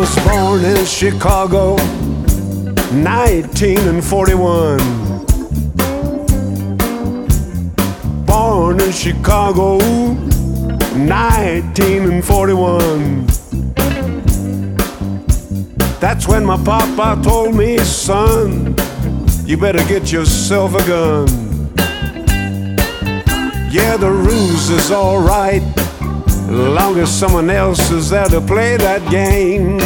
was born in Chicago, 1941. Born in Chicago, 1941. That's when my papa told me, son, you better get yourself a gun. Yeah, the ruse is alright, long as someone else is there to play that game.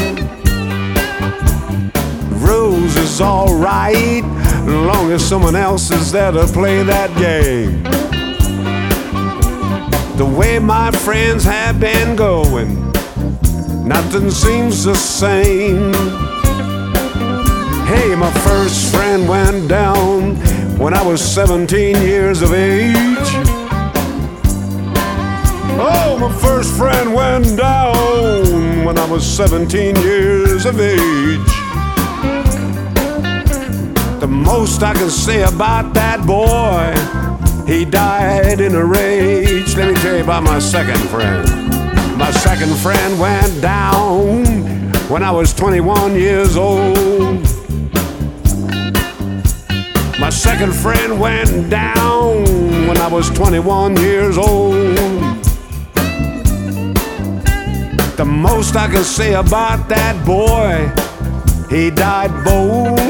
Ruse is alright, long as someone else is there to play that game. The way my friends have been going, nothing seems the same. Hey, my first friend went down when I was 17 years of age. Oh, my first friend went down when I was 17 years of age. The most I can say about that boy, he died in a rage. Let me tell you about my second friend. My second friend went down when I was 21 years old. My second friend went down when I was 21 years old. The most I can say about that boy, he died bold.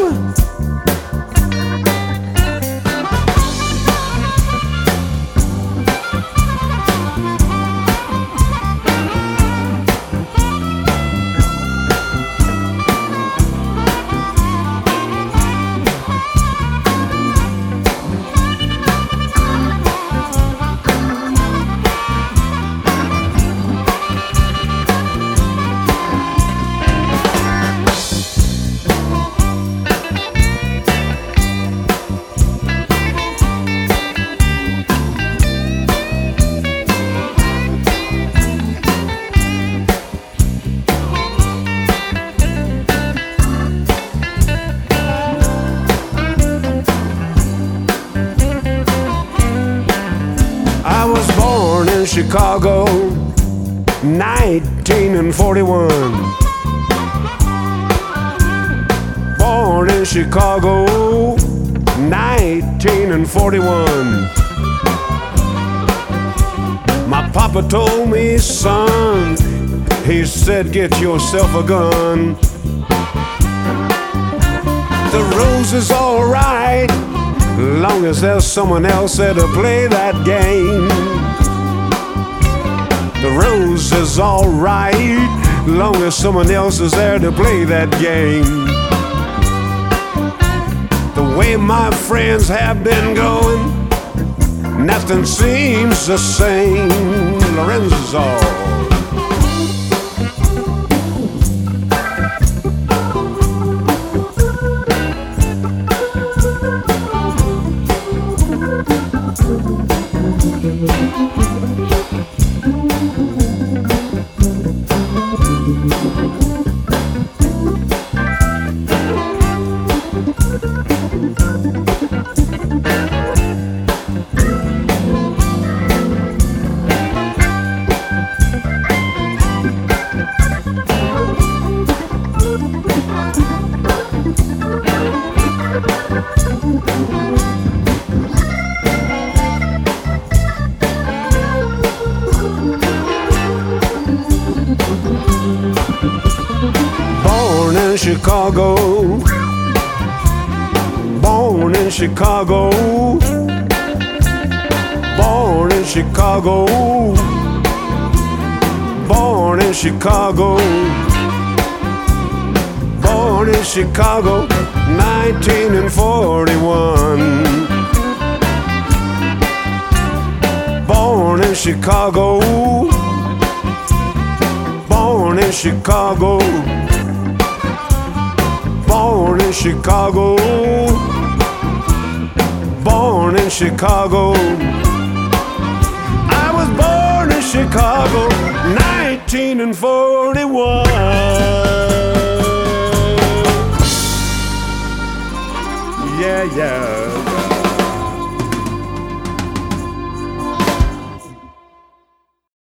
I was born in Chicago, 1941. Born in Chicago, 1941. My papa told me, son, he said, get yourself a gun. The rose is alright, long as there's someone else there to play that game. The rose is alright, long as someone else is there to play that game. The way my friends have been going, nothing seems the same. Lorenzo. Born in Chicago, born in Chicago, born in Chicago, born in Chicago, born in Chicago, 1941. Born in Chicago, born in Chicago, born in Chicago, born in Chicago. I was born in Chicago, 1941. Yeah, yeah.